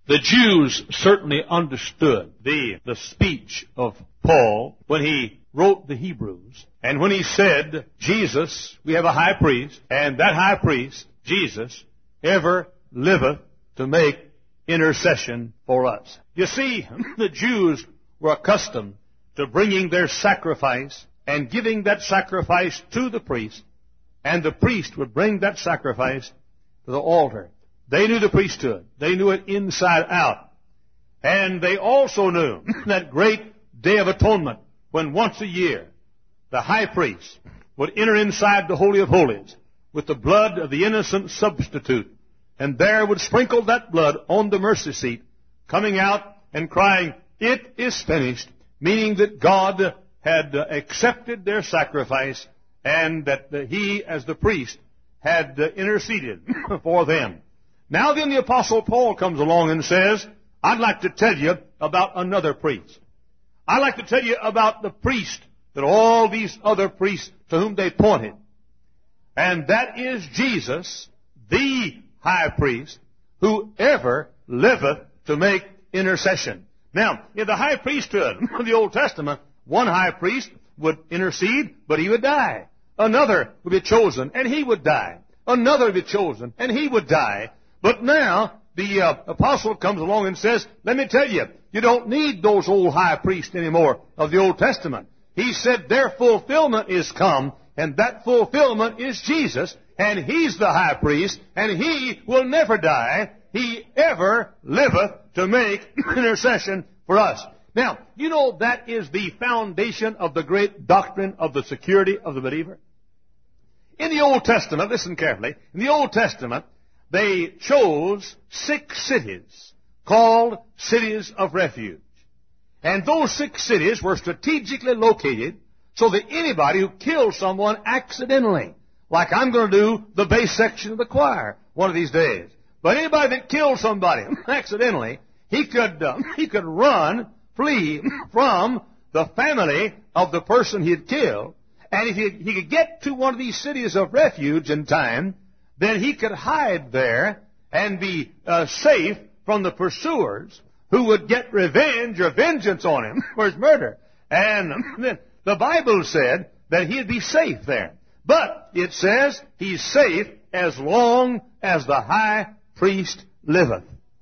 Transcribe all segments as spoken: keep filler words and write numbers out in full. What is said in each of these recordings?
The Jews certainly understood the, the speech of Paul when he wrote the Hebrews, and when he said, Jesus, we have a high priest, and that high priest, Jesus, ever liveth to make intercession for us. You see, the Jews were accustomed to bringing their sacrifice and giving that sacrifice to the priest, and the priest would bring that sacrifice to the altar. They knew the priesthood. They knew it inside out. And they also knew that great Day of Atonement, when once a year the high priest would enter inside the Holy of Holies with the blood of the innocent substitute, and there would sprinkle that blood on the mercy seat, coming out and crying, "It is finished," meaning that God had uh, accepted their sacrifice, and that uh, He, as the priest, had uh, interceded for them. Now then the Apostle Paul comes along and says, I'd like to tell you about another priest. I'd like to tell you about the priest that all these other priests to whom they pointed. And that is Jesus, the high priest, who ever liveth to make intercession. Now, in the high priesthood of the Old Testament, one high priest would intercede, but he would die. Another would be chosen, and he would die. Another would be chosen, and he would die. But now, the uh, apostle comes along and says, let me tell you, you don't need those old high priests anymore of the Old Testament. He said their fulfillment is come, and that fulfillment is Jesus, and He's the high priest, and He will never die. He ever liveth to make intercession for us. Now, you know that is the foundation of the great doctrine of the security of the believer. In the Old Testament, listen carefully, in the Old Testament, they chose six cities called cities of refuge. And those six cities were strategically located so that anybody who killed someone accidentally, like I'm going to do the bass section of the choir one of these days, but anybody that killed somebody accidentally, he could uh, he could run, flee from the family of the person he had killed, and if he, he could get to one of these cities of refuge in time, then he could hide there and be uh, safe from the pursuers who would get revenge or vengeance on him for his murder. And then the Bible said that he'd be safe there. But it says he's safe as long as the high priest liveth.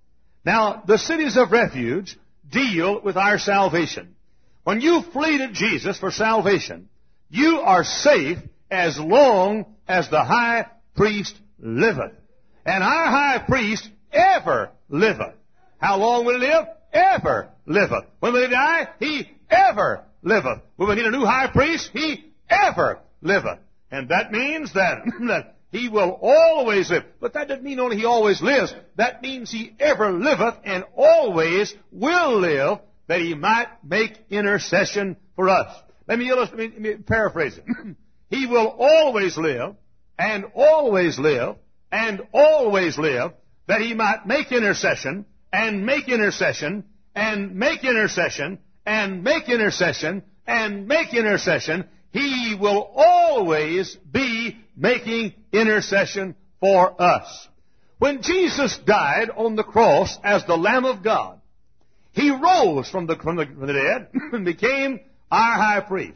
Now, the cities of refuge deal with our salvation. When you flee to Jesus for salvation, you are safe as long as the high priest liveth. And our high priest ever liveth. How long will he live? Ever liveth. When will he die? He ever liveth. When we need a new high priest? He ever liveth. And that means that, that he will always live. But that doesn't mean only he always lives. That means he ever liveth and always will live, that he might make intercession for us. Let me, illustrate, let me paraphrase it. He will always live, and always live, and always live, that he might make intercession, and make intercession, and make intercession, and make intercession, and make intercession. He will always be making intercession for us. When Jesus died on the cross as the Lamb of God, He rose from the, from the, from the dead and became our high priest.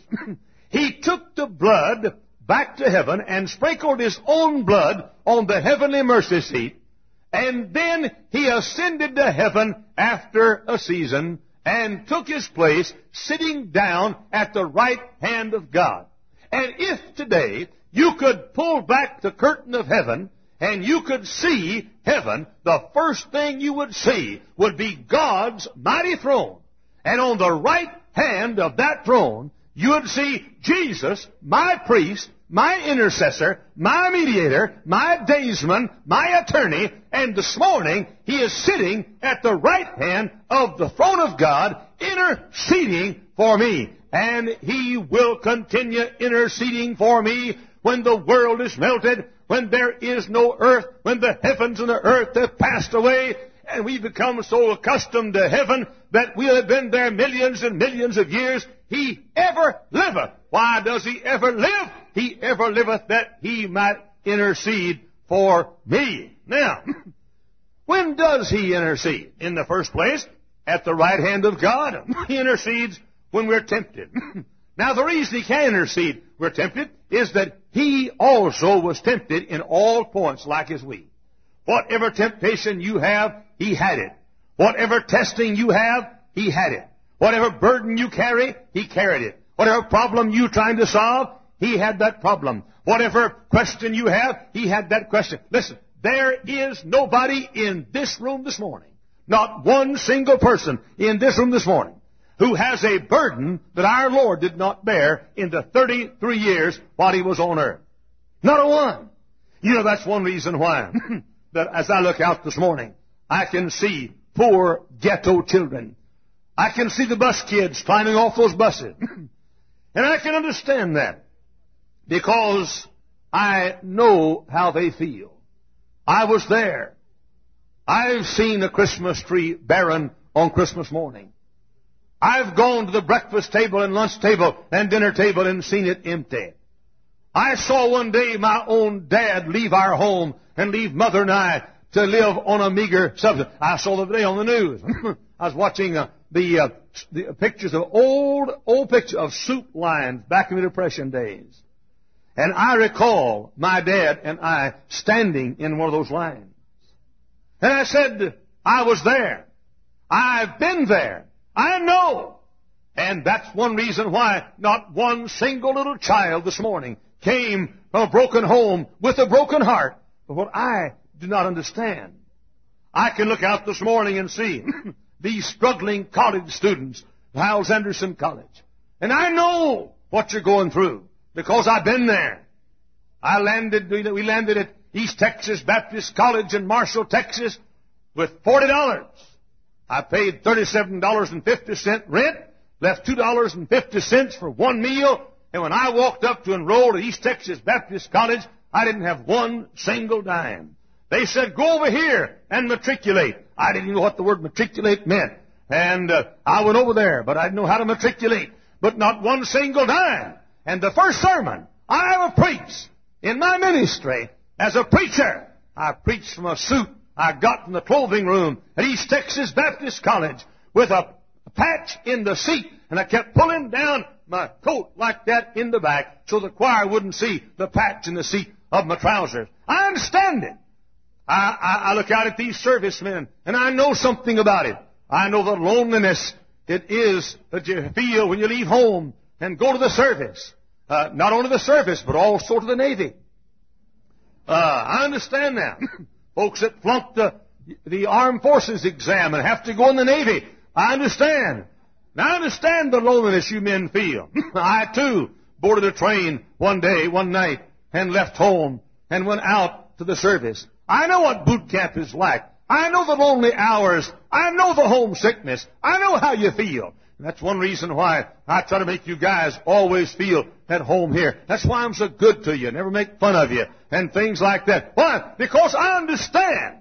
He took the blood back to heaven and sprinkled His own blood on the heavenly mercy seat. And then He ascended to heaven after a season and took His place sitting down at the right hand of God. And if today you could pull back the curtain of heaven and you could see heaven, the first thing you would see would be God's mighty throne. And on the right hand of that throne, you would see Jesus, my priest, my intercessor, my mediator, my daysman, my attorney, and this morning he is sitting at the right hand of the throne of God, interceding for me. And he will continue interceding for me when the world is melted, when there is no earth, when the heavens and the earth have passed away, and we become so accustomed to heaven that we'll have been there millions and millions of years. He ever liveth. Why does he ever live? He ever liveth that he might intercede for me. Now, When does He intercede? In the first place, at the right hand of God. He intercedes when we're tempted. Now, the reason He can intercede when we're tempted is that He also was tempted in all points like as we. Whatever temptation you have, He had it. Whatever testing you have, He had it. Whatever burden you carry, He carried it. Whatever problem you're trying to solve, He had that problem. Whatever question you have, He had that question. Listen, there is nobody in this room this morning, not one single person in this room this morning, who has a burden that our Lord did not bear in the thirty-three years while He was on earth. Not a one. You know, that's one reason why that as I look out this morning, I can see poor ghetto children. I can see the bus kids climbing off those buses. And I can understand that because I know how they feel. I was there. I've seen a Christmas tree barren on Christmas morning. I've gone to the breakfast table and lunch table and dinner table and seen it empty. I saw one day my own dad leave our home and leave Mother and I to live on a meager substance. I saw the other day on the news. I was watching uh, the, uh, the pictures of old, old pictures of soup lines back in the Depression days. And I recall my dad and I standing in one of those lines. And I said, I was there. I've been there. I know. And that's one reason why not one single little child this morning came from a broken home with a broken heart. But what I do not understand, I can look out this morning and see these struggling college students at Hyles Anderson College. And I know what you're going through because I've been there. I landed, we landed at East Texas Baptist College in Marshall, Texas with forty dollars. I paid thirty-seven dollars and fifty cents rent, left two dollars and fifty cents for one meal, and when I walked up to enroll at East Texas Baptist College, I didn't have one single dime. They said, go over here and matriculate. I didn't know what the word matriculate meant. And uh, I went over there, but I didn't know how to matriculate. But not one single dime. And the first sermon I ever preached in my ministry as a preacher, I preached from a suit I got from the clothing room at East Texas Baptist College with a patch in the seat. And I kept pulling down my coat like that in the back so the choir wouldn't see the patch in the seat of my trousers. I understand it. I, I, I look out at these servicemen, and I know something about it. I know the loneliness it is that you feel when you leave home and go to the service. Uh, not only the service, but also to the Navy. Uh, I understand that. Folks that flunk the, the Armed Forces exam and have to go in the Navy. I understand. Now, I understand the loneliness you men feel. I, too, boarded a train one day, one night, and left home and went out to the service. I know what boot camp is like. I know the lonely hours. I know the homesickness. I know how you feel. And that's one reason why I try to make you guys always feel at home here. That's why I'm so good to you, never make fun of you, and things like that. Why? Because I understand.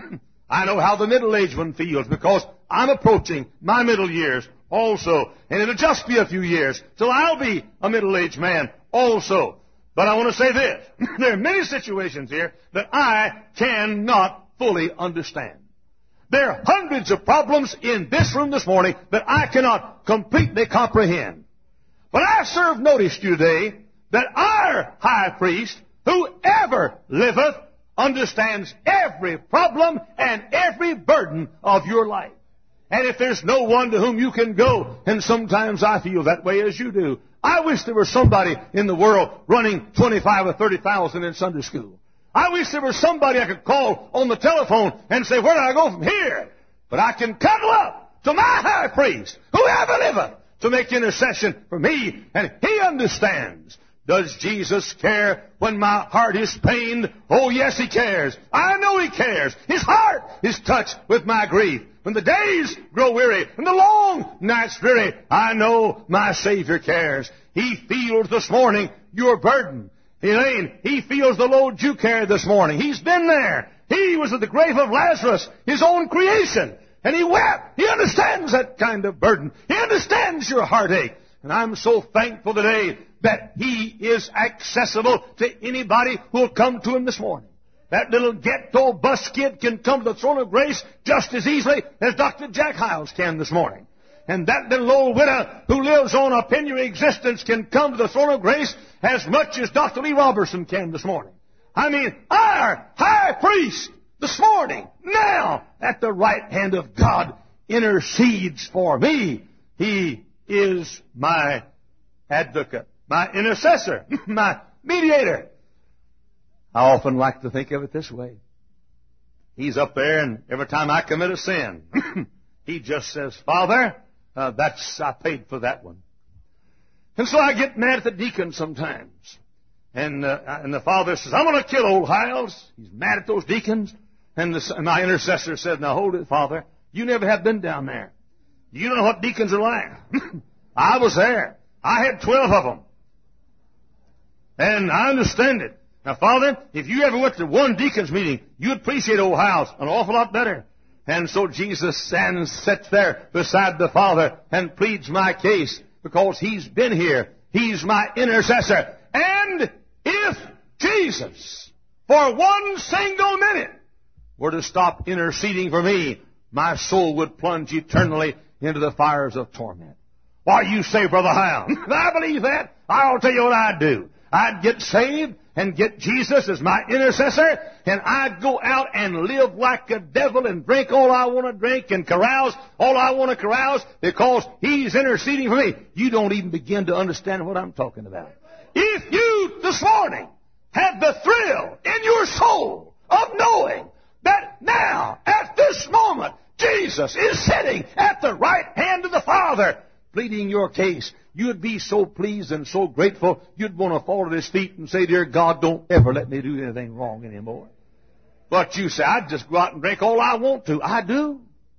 I know how the middle-aged one feels, because I'm approaching my middle years also. And it'll just be a few years till I'll be a middle-aged man also. But I want to say this. There are many situations here that I cannot fully understand. There are hundreds of problems in this room this morning that I cannot completely comprehend. But I serve notice to you today that our high priest, who ever liveth, understands every problem and every burden of your life. And if there's no one to whom you can go, and sometimes I feel that way as you do, I wish there was somebody in the world running twenty-five or thirty thousand in Sunday school. I wish there was somebody I could call on the telephone and say, where do I go from here? But I can cuddle up to my high priest, whoever liveth, to make intercession for me, and he understands. Does Jesus care when my heart is pained? Oh, yes, he cares. I know he cares. His heart is touched with my grief. When the days grow weary and the long nights dreary, I know my Savior cares. He feels this morning your burden. Elaine, he feels the load you carry this morning. He's been there. He was at the grave of Lazarus, his own creation, and he wept. He understands that kind of burden. He understands your heartache. And I'm so thankful today that he is accessible to anybody who will come to him this morning. That little ghetto bus kid can come to the throne of grace just as easily as Doctor Jack Hyles can this morning. And that little old widow who lives on a penury existence can come to the throne of grace as much as Doctor Lee Robertson can this morning. I mean, our high priest this morning, now, at the right hand of God, intercedes for me. He is my advocate, my intercessor, my mediator. I often like to think of it this way. He's up there, and every time I commit a sin, he just says, Father, uh, that's, I paid for that one. And so I get mad at the deacon sometimes. And, uh, and the father says, I'm going to kill old Hyles. He's mad at those deacons. And, the, and my intercessor said, now hold it, Father. You never have been down there. You don't know what deacons are like. I was there. I had twelve of them. And I understand it. Now, Father, if you ever went to one deacon's meeting, you'd appreciate old Hyles an awful lot better. And so Jesus stands, sits there beside the Father and pleads my case because He's been here. He's my intercessor. And if Jesus, for one single minute, were to stop interceding for me, my soul would plunge eternally into the fires of torment. Why, you say, Brother Hyles, if I believe that, I'll tell you what I'd do. I'd get saved and get Jesus as my intercessor, and I'd go out and live like a devil and drink all I want to drink and carouse all I want to carouse because He's interceding for me. You don't even begin to understand what I'm talking about. If you this morning have the thrill in your soul of knowing that now, at this moment, Jesus is sitting at the right hand of the Father, pleading your case, you'd be so pleased and so grateful, you'd want to fall at His feet and say, Dear God, don't ever let me do anything wrong anymore. But you say, I'd just go out and drink all I want to. I do.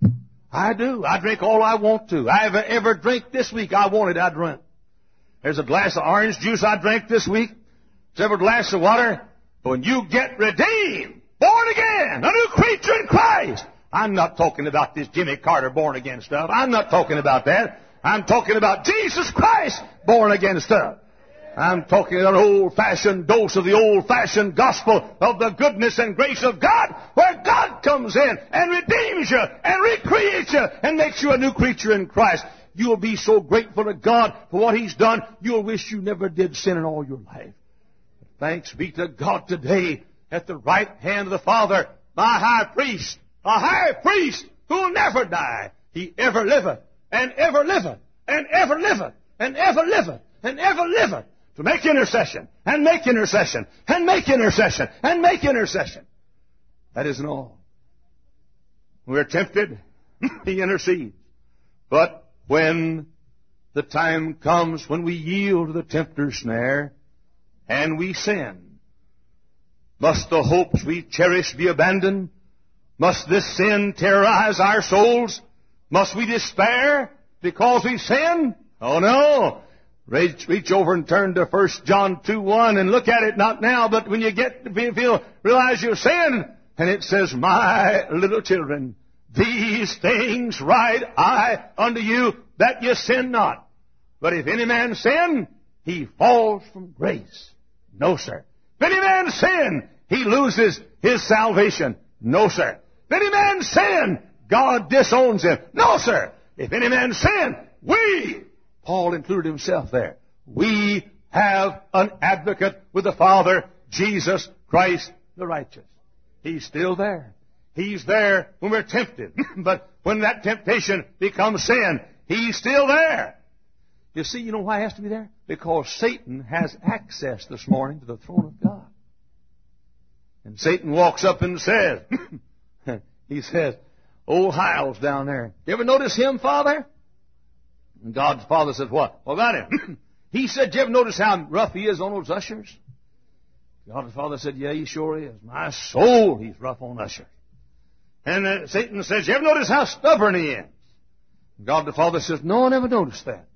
I do. I drink all I want to. I ever, ever drink this week I wanted, I drank. There's a glass of orange juice I drank this week. There's every glass of water. But when you get redeemed, born again, a new creature in Christ. I'm not talking about this Jimmy Carter born again stuff. I'm not talking about that. I'm talking about Jesus Christ born again stuff. I'm talking an old-fashioned dose of the old-fashioned gospel of the goodness and grace of God, where God comes in and redeems you and recreates you and makes you a new creature in Christ. You'll be so grateful to God for what He's done, you'll wish you never did sin in all your life. Thanks be to God today at the right hand of the Father, my high priest, a high priest who'll never die. He ever liveth, and ever liveth, and ever liveth, and ever liveth, and ever liveth, to make intercession, and make intercession, and make intercession, and make intercession. That isn't all. We're tempted, He intercedes. But when the time comes when we yield to the tempter's snare, and we sin, must the hopes we cherish be abandoned? Must this sin terrorize our souls? Must we despair because we sin? Oh no! Reach, reach over and turn to First John two one and look at it, not now, but when you get to feel, realize your sin. And it says, My little children, these things write I unto you, that ye sin not. But if any man sin, he falls from grace. No, sir. If any man sin, he loses his salvation. No, sir. If any man sin, God disowns him. No, sir. If any man sin, we, Paul included himself there, we have an advocate with the Father, Jesus Christ the righteous. He's still there. He's there when we're tempted. But when that temptation becomes sin, He's still there. You see, you know why He has to be there? Because Satan has access this morning to the throne of God. And Satan walks up and says, he says, old Hyles down there, you ever notice him, Father? And God's Father says, what? What about him? He said, you ever notice how rough he is on those ushers? God's Father said, yeah, he sure is. My soul, he's rough on ushers. And uh, Satan says, you ever notice how stubborn he is? And God the Father says, no, I never noticed that.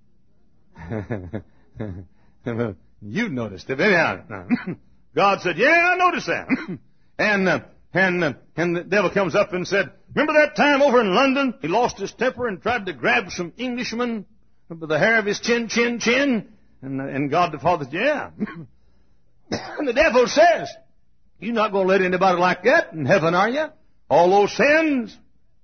You noticed it, anyhow. God said, yeah, I noticed that. and uh, and uh, and the devil comes up and said, remember that time over in London? He lost his temper and tried to grab some Englishman by the hair of his chin, chin, chin. And, uh, and God the Father said, yeah. And the devil says, You're not going to let anybody like that in heaven, are you? All those sins.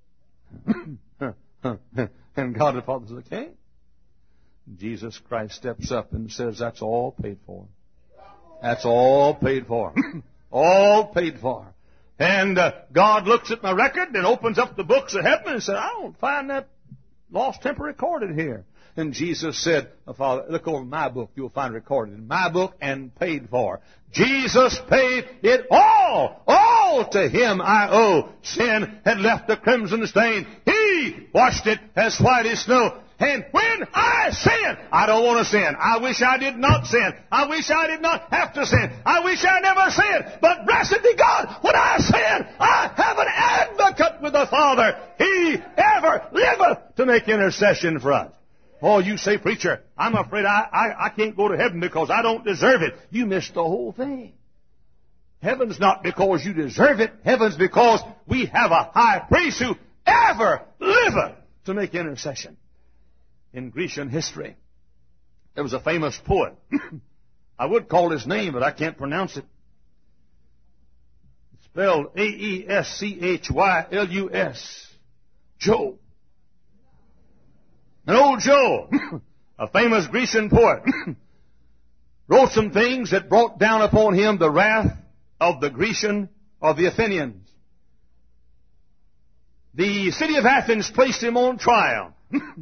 And God the Father says, okay. Jesus Christ steps up and says, that's all paid for. That's all paid for. All paid for. And uh, God looks at my record and opens up the books of heaven and said, I don't find that lost temper recorded here. And Jesus said, oh, Father, look over my book. You'll find it recorded in my book and paid for. Jesus paid it all. All to Him I owe. Sin had left the crimson stain. He washed it as white as snow. And when I sin, I don't want to sin. I wish I did not sin. I wish I did not have to sin. I wish I never sinned. But blessed be God, when I sin, I have an advocate with the Father. He ever liveth to make intercession for us. Oh, you say, preacher, I'm afraid I, I, I can't go to heaven because I don't deserve it. You missed the whole thing. Heaven's not because you deserve it. Heaven's because we have a high priest who ever liveth to make intercession. In Grecian history, there was a famous poet. I would call his name, but I can't pronounce it. It's spelled A E S C H Y L U S. Job. And old Job, a famous Grecian poet, wrote some things that brought down upon him the wrath of the Grecian, of the Athenians. The city of Athens placed him on trial.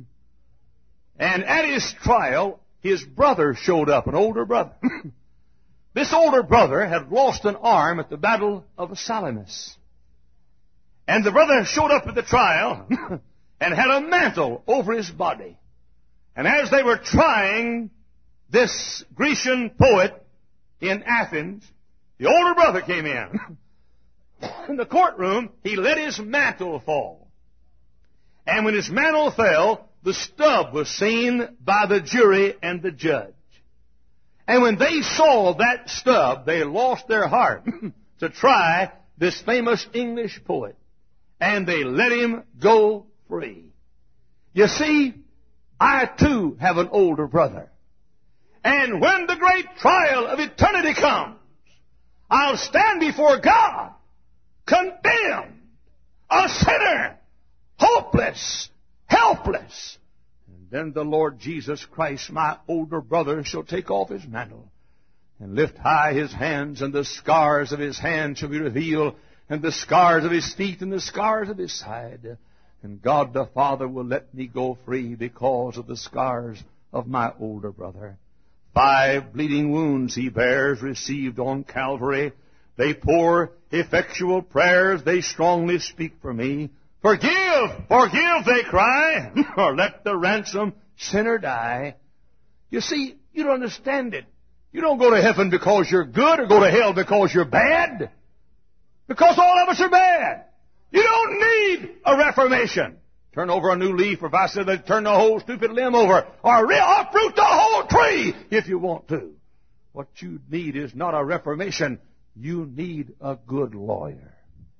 And at his trial, his brother showed up, an older brother. This older brother had lost an arm at the battle of Salamis. And the brother showed up at the trial and had a mantle over his body. And as they were trying this Grecian poet in Athens, the older brother came in. In the courtroom, he let his mantle fall. And when his mantle fell, the stub was seen by the jury and the judge. And when they saw that stub, they lost their heart to try this famous English poet. And they let him go free. You see, I too have an older brother. And when the great trial of eternity comes, I'll stand before God, condemned, a sinner, hopeless, helpless. And then the Lord Jesus Christ, my older brother, shall take off his mantle and lift high his hands, and the scars of his hands shall be revealed, and the scars of his feet, and the scars of his side. And God the Father will let me go free because of the scars of my older brother. Five bleeding wounds he bears, received on Calvary. They pour effectual prayers, they strongly speak for me. Forgive, forgive, they cry, or let the ransom sinner die. You see, you don't understand it. You don't go to heaven because you're good or go to hell because you're bad. Because all of us are bad. You don't need a reformation. Turn over a new leaf, or if I said they'd turn the whole stupid limb over, or uproot the whole tree if you want to. What you need is not a reformation. You need a good lawyer.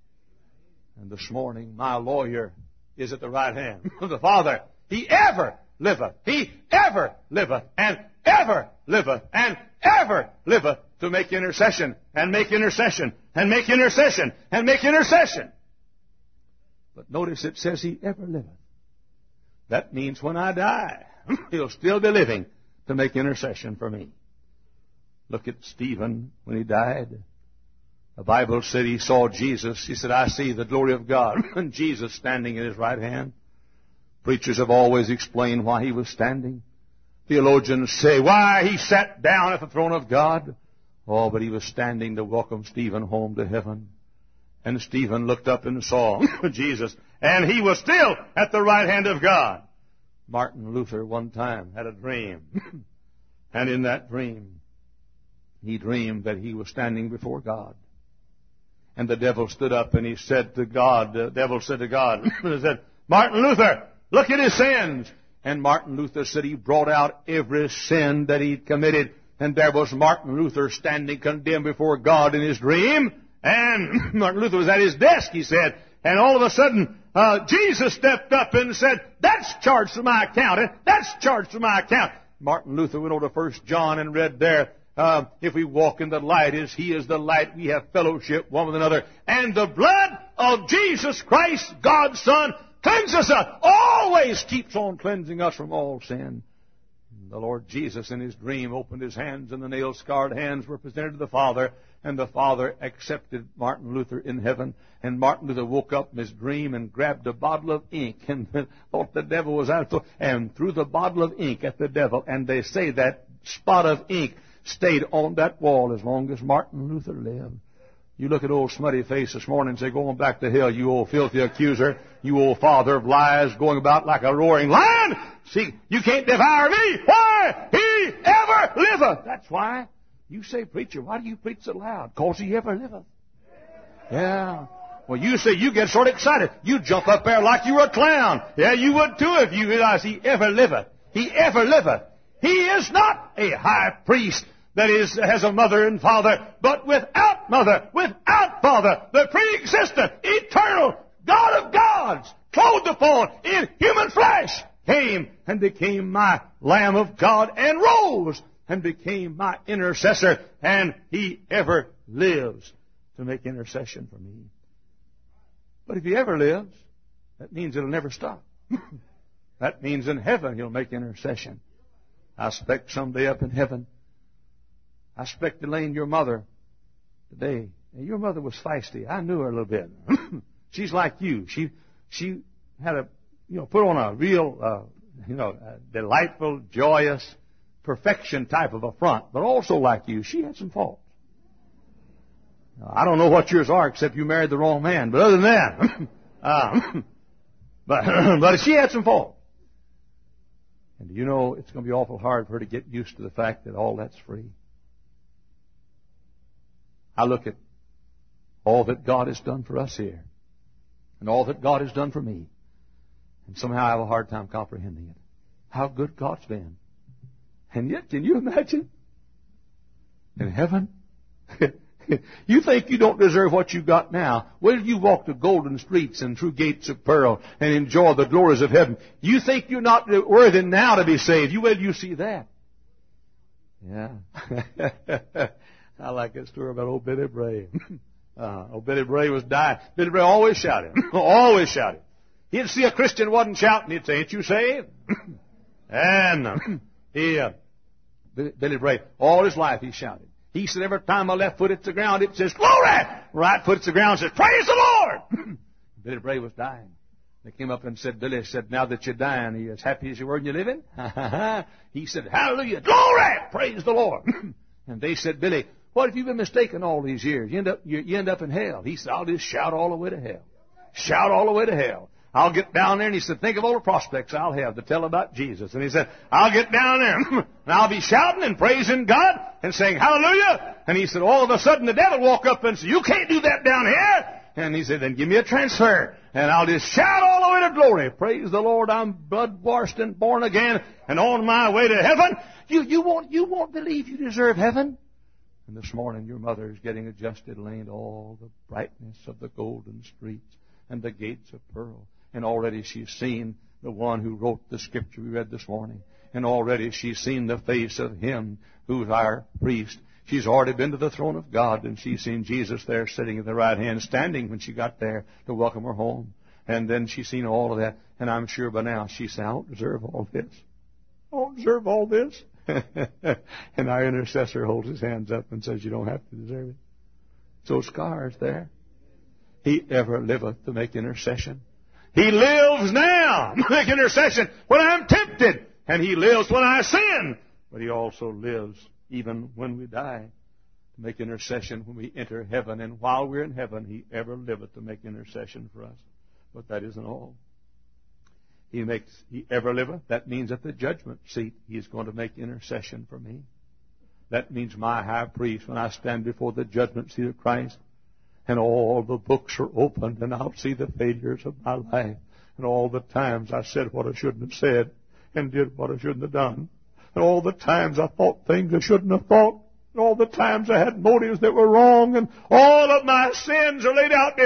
And this morning, my lawyer is at the right hand of the Father. He ever liveth. He ever liveth, and ever liveth, and ever liveth to make intercession, and make intercession, and make intercession, and make intercession. But notice it says he ever liveth. That means when I die, he'll still be living to make intercession for me. Look at Stephen when he died. The Bible said he saw Jesus. He said, I see the glory of God. And Jesus standing at his right hand. Preachers have always explained why he was standing. Theologians say, why he sat down at the throne of God. Oh, but he was standing to welcome Stephen home to heaven. And Stephen looked up and saw Jesus. And he was still at the right hand of God. Martin Luther one time had a dream. And in that dream, he dreamed that he was standing before God. And the devil stood up and he said to God, the devil said to God, he said, Martin Luther, look at his sins. And Martin Luther said he brought out every sin that he'd committed. And there was Martin Luther standing condemned before God in his dream. And Martin Luther was at his desk, he said. And all of a sudden, uh, Jesus stepped up and said, that's charged to my account. That's charged to my account. Martin Luther went over to First John and read there, Uh, if we walk in the light as He is the light, we have fellowship one with another. And the blood of Jesus Christ, God's Son, cleanses us, always keeps on cleansing us from all sin. The Lord Jesus in His dream opened His hands, and the nail-scarred hands were presented to the Father, and the Father accepted Martin Luther in heaven. And Martin Luther woke up in his dream and grabbed a bottle of ink and thought the devil was out, and threw the bottle of ink at the devil. And they say that spot of ink stayed on that wall as long as Martin Luther lived. You look at old smutty face this morning and say, "Go on back to hell, you old filthy accuser, you old father of lies, going about like a roaring lion. See, you can't devour me. Why? He ever liveth." That's why. You say, "Preacher, why do you preach so loud?" "'Cause He ever liveth." Yeah. Well, you say, you get sort of excited. You jump up there like you were a clown. Yeah, you would too if you realize He ever liveth. He ever liveth. He is not a high priest that is, has a mother and father, but without mother, without father, the pre-existent, eternal God of gods, clothed upon in human flesh, came and became my Lamb of God and rose and became my intercessor, and He ever lives to make intercession for me. But if He ever lives, that means it'll never stop. That means in heaven He'll make intercession. I expect someday up in heaven, I expect Elaine, your mother, today. And your mother was feisty. I knew her a little bit. She's like you. She she had a, you know, put on a real, uh, you know, uh, delightful, joyous, perfection type of a front. But also like you, she had some faults. Now, I don't know what yours are except you married the wrong man. But other than that, um, but but she had some faults. And you know, it's going to be awful hard for her to get used to the fact that all that's free. I look at all that God has done for us here, and all that God has done for me, and somehow I have a hard time comprehending it. How good God's been. And yet, can you imagine? In heaven? You think you don't deserve what you got now. Wait till you walk the golden streets and through gates of pearl and enjoy the glories of heaven. You think you're not worthy now to be saved. You wait till you see that. Yeah. I like that story about old Billy Bray. Uh, old Billy Bray was dying. Billy Bray always shouted. Always shouted. He'd see a Christian wasn't shouting. He'd say, "Ain't you saved?" And uh, he, uh, Billy Bray, all his life he shouted. He said, "Every time my left foot hits the ground, it says, 'Glory!' Right foot hits the ground, says, 'Praise the Lord!'" Billy Bray was dying. They came up and said, "Billy said, now that you're dying, are you as happy as you were when you're living?" He said, "Hallelujah! Glory! Praise the Lord!" And they said, "Billy, what if you've been mistaken all these years? You end up, you, you end up in hell." He said, "I'll just shout all the way to hell. Shout all the way to hell. I'll get down there," and he said, "think of all the prospects I'll have to tell about Jesus." And he said, "I'll get down there, and I'll be shouting and praising God and saying, 'Hallelujah.'" And he said, all of a sudden the devil walk up and say, "You can't do that down here." And he said, "Then give me a transfer, and I'll just shout all the way to glory. Praise the Lord, I'm blood-washed and born again, and on my way to heaven." You, you, won't, you won't believe you deserve heaven. And this morning your mother is getting adjusted, laying to all the brightness of the golden streets and the gates of pearl. And already she's seen the one who wrote the scripture we read this morning. And already she's seen the face of Him who's our priest. She's already been to the throne of God, and she's seen Jesus there sitting at the right hand, standing when she got there to welcome her home. And then she's seen all of that. And I'm sure by now she said, "I don't deserve all this. I don't deserve all this." And our intercessor holds his hands up and says, "You don't have to deserve it." So scars there. He ever liveth to make intercession. He lives now to make intercession when I'm tempted. And He lives when I sin. But He also lives even when we die to make intercession when we enter heaven. And while we're in heaven, He ever liveth to make intercession for us. But that isn't all. He makes, He ever liveth. That means at the judgment seat, He is going to make intercession for me. That means my high priest, when I stand before the judgment seat of Christ, and all the books are opened, and I'll see the failures of my life, and all the times I said what I shouldn't have said, and did what I shouldn't have done, and all the times I thought things I shouldn't have thought, and all the times I had motives that were wrong, and all of my sins are laid out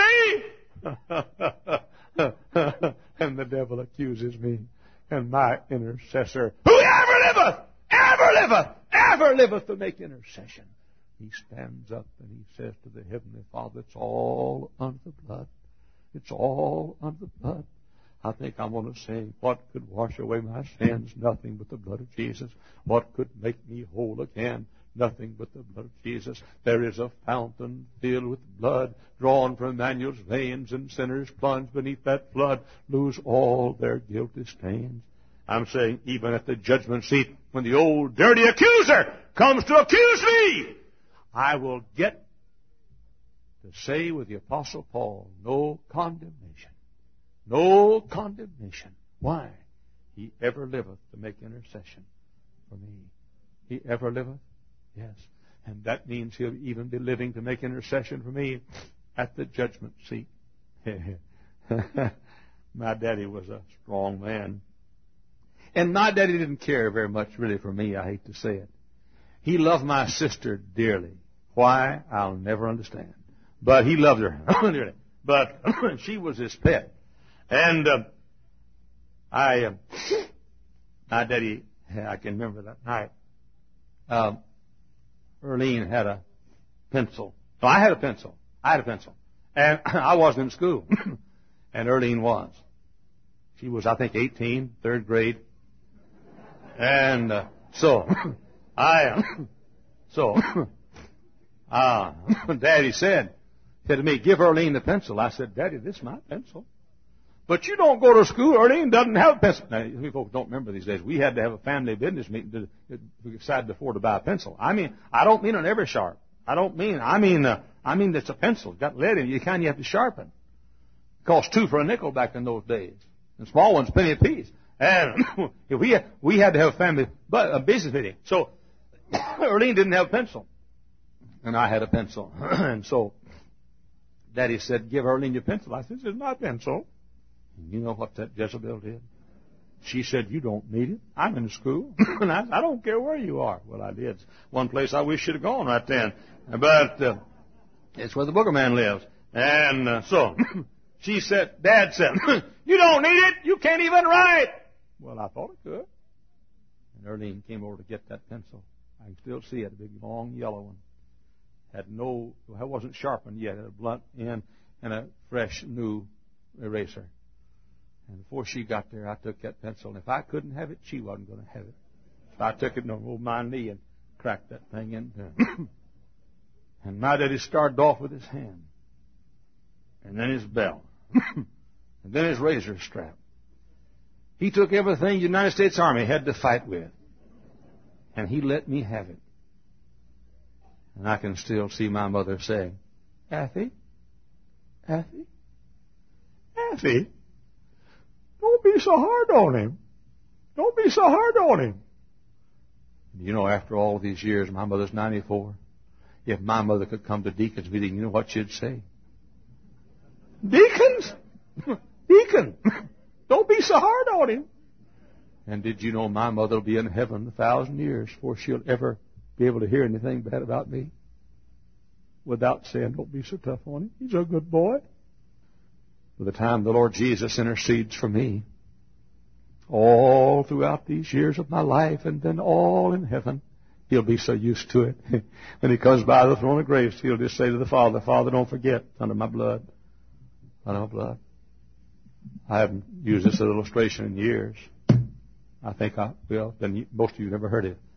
before me. And the devil accuses me, and my intercessor, who ever liveth, ever liveth, ever ever liveth to make intercession. He stands up and he says to the Heavenly Father, it's all under the blood. It's all under the blood. I think I'm going to say, what could wash away my sins? Nothing but the blood of Jesus. What could make me whole again? Nothing but the blood of Jesus. There is a fountain filled with blood drawn from Emmanuel's veins, and sinners plunge beneath that flood lose all their guilty stains. I'm saying, even at the judgment seat, when the old dirty accuser comes to accuse me, I will get to say with the Apostle Paul, no condemnation. No condemnation. Why? He ever liveth to make intercession for me. He ever liveth? Yes. And that means he'll even be living to make intercession for me at the judgment seat. My daddy was a strong man. And my daddy didn't care very much really for me, I hate to say it. He loved my sister dearly. Why? I'll never understand. But he loved her dearly. But she was his pet. And uh, I, uh, my daddy, I can remember that night, um, Earlene had a pencil. No, I had a pencil. I had a pencil. And I wasn't in school. And Earlene was. She was, I think, eighteen, third grade. And uh, so, I, uh, so, uh, Daddy said, said to me, give Earlene the pencil. I said, Daddy, this is my pencil. But you don't go to school. Earlene doesn't have a pencil. Now, you folks don't remember these days. We had to have a family business meeting to, to decide to afford to buy a pencil. I mean, I don't mean an Eversharp. I don't mean, I mean, uh, I mean it's a pencil. It's got lead in it. You kind of have to sharpen. It cost two for a nickel back in those days. The small one's a penny apiece. And we had, we had to have a family but a business meeting. So Earlene didn't have a pencil, and I had a pencil. And so Daddy said, "Give Earlene your pencil." I said, "This is my pencil." And you know what that Jezebel did? She said, "You don't need it. I'm in school." And I said, "I don't care where you are." Well, I did. One place I wish you'd have gone right then, but uh, it's where the booger man lives. And uh, so she said, Dad said, "You don't need it. You can't even write." Well, I thought I could. And Earlene came over to get that pencil. I can still see it, a big, long, yellow one. Had no, it wasn't sharpened yet. It had a blunt end and a fresh, new eraser. And before she got there, I took that pencil. And if I couldn't have it, she wasn't going to have it. So I took it over my knee and cracked that thing into it. And my daddy started off with his hand. And then his bell. And then his razor strap. He took everything the United States Army had to fight with. And he let me have it. And I can still see my mother saying, "Affy, Affy, Affy, don't be so hard on him. Don't be so hard on him." You know, after all these years, my mother's ninety-four. If my mother could come to deacons meeting, you know what she'd say? "Deacons? Deacon, don't be so hard on him." And did you know my mother will be in heaven a thousand years before she'll ever be able to hear anything bad about me without saying, "Don't be so tough on him. He's a good boy." By the time the Lord Jesus intercedes for me, all throughout these years of my life and then all in heaven, he'll be so used to it. When he comes by the throne of grace, he'll just say to the Father, "Father, don't forget, under my blood, under my blood." I haven't used this as an illustration in years. I think I will. Then most of you never heard it.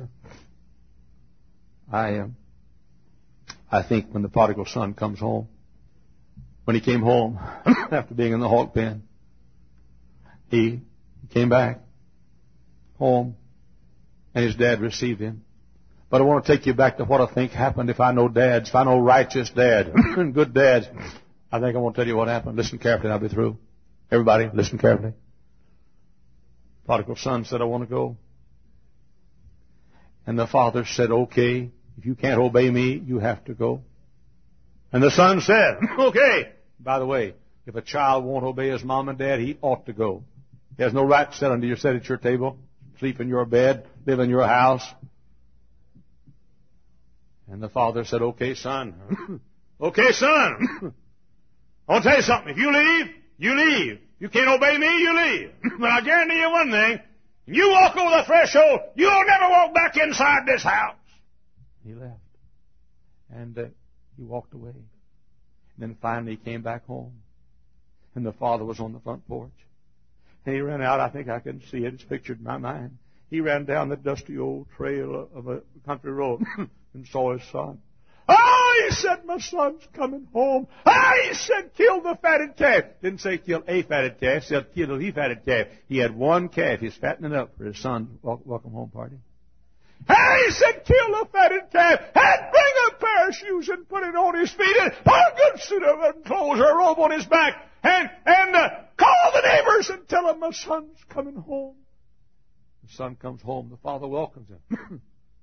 I am. I think when the prodigal son comes home, when he came home after being in the hog pen, he came back home, and his dad received him. But I want to take you back to what I think happened. If I know dads, if I know righteous dads and good dads, I think I want to tell you what happened. Listen carefully, and I'll be through. Everybody, listen carefully. Prodigal son said, "I want to go." And the father said, "Okay, if you can't obey me, you have to go." And the son said, "Okay." By the way, if a child won't obey his mom and dad, he ought to go. He has no right to sit under your, sit at your table, sleep in your bed, live in your house. And the father said, "Okay, son." "Okay, son. I'll tell you something. If you leave, you leave. You can't obey me, you leave. But I guarantee you one thing. You walk over the threshold, you'll never walk back inside this house. He left. And uh, he walked away. And then finally he came back home. And the father was on the front porch. And he ran out. I think I can see it. It's pictured in my mind. He ran down the dusty old trail of a country road and saw his son. Oh, he said, my son's coming home. Oh, he said, kill the fatted calf. Didn't say kill a fatted calf. Said kill the fatted calf. He had one calf. He's fattening up for his son's welcome home party. Hey, he said, kill the fatted calf and bring a pair of shoes and put it on his feet and put a good suit of clothes or a robe on his back and, and uh, call the neighbors and tell them my son's coming home. The son comes home. The father welcomes him.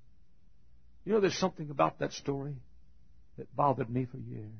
You know, there's something about that story that bothered me for years.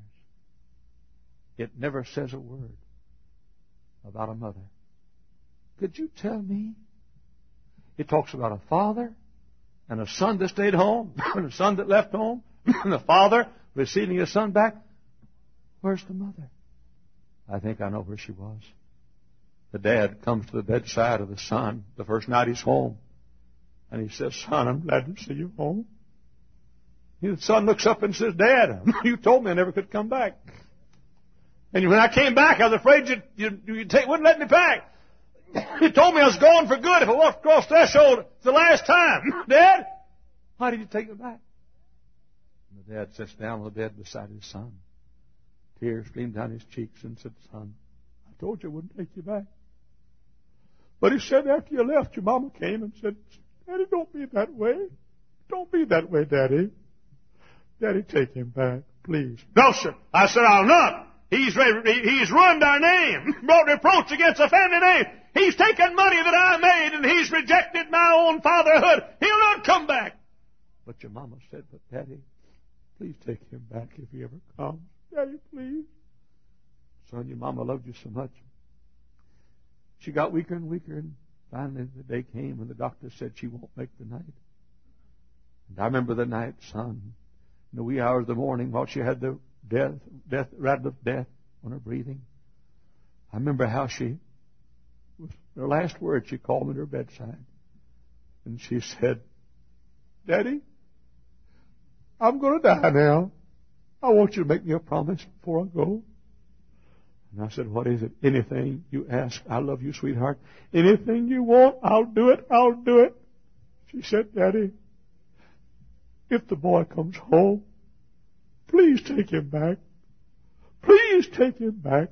It never says a word about a mother. Could you tell me? It talks about a father and a son that stayed home, and a son that left home, and the father receiving his son back. Where's the mother? I think I know where she was. The dad comes to the bedside of the son the first night he's home, and he says, son, I'm glad to see you home. The son looks up and says, Dad, you told me I never could come back. And when I came back, I was afraid you, you, you take, wouldn't let me back. You told me I was gone for good if I walked across the threshold. It's the last time. Dad, why did you take me back? And the dad sits down on the bed beside his son. Tears streamed down his cheeks and said, son, I told you I wouldn't take you back. But he said after you left, your mama came and said, Daddy, don't be that way. Don't be that way, Daddy. Daddy, take him back, please. No, sir. I said, I'll not. He's, he's ruined our name, brought reproach against the family name. He's taken money that I made, and he's rejected my own fatherhood. He'll not come back. But your mama said, but Daddy, please take him back if he ever comes. Daddy, please. Son, your mama loved you so much. She got weaker and weaker, and finally the day came when the doctor said she won't make the night. And I remember the night, son, in the wee hours of the morning, while she had the death, death, rattle of death on her breathing. I remember how she, with her last words, she called me to her bedside. And she said, Daddy, I'm going to die now. I want you to make me a promise before I go. And I said, what is it? Anything you ask. I love you, sweetheart. Anything you want, I'll do it. I'll do it. She said, Daddy, if the boy comes home, please take him back. Please take him back.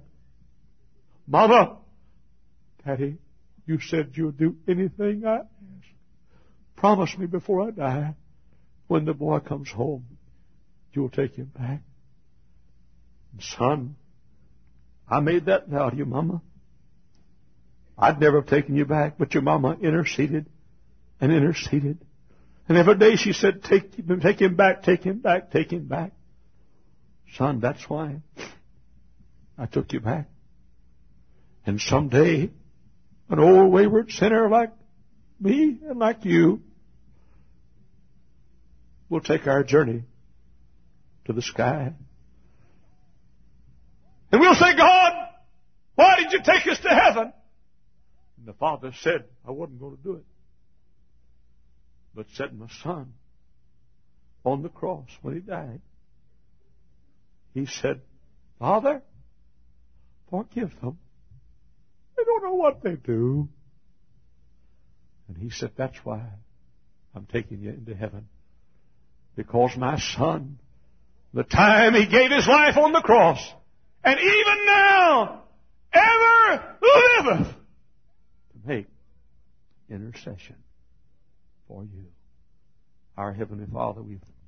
Mama, Daddy, you said you'll do anything I ask. Promise me before I die, when the boy comes home, you'll take him back. And son, I made that vow to you, Mama. I'd never have taken you back, but your Mama interceded and interceded. And every day she said, take, take him back, take him back, take him back. Son, that's why I took you back. And someday, an old wayward sinner like me and like you will take our journey to the sky. And we'll say, God, why did you take us to heaven? And the Father said, I wasn't going to do it. But said, my son, on the cross when he died, he said, Father, forgive them. They don't know what they do. And he said, that's why I'm taking you into heaven. Because my son, the time he gave his life on the cross, and even now, ever liveth to make intercession for you. Our Heavenly Father, we've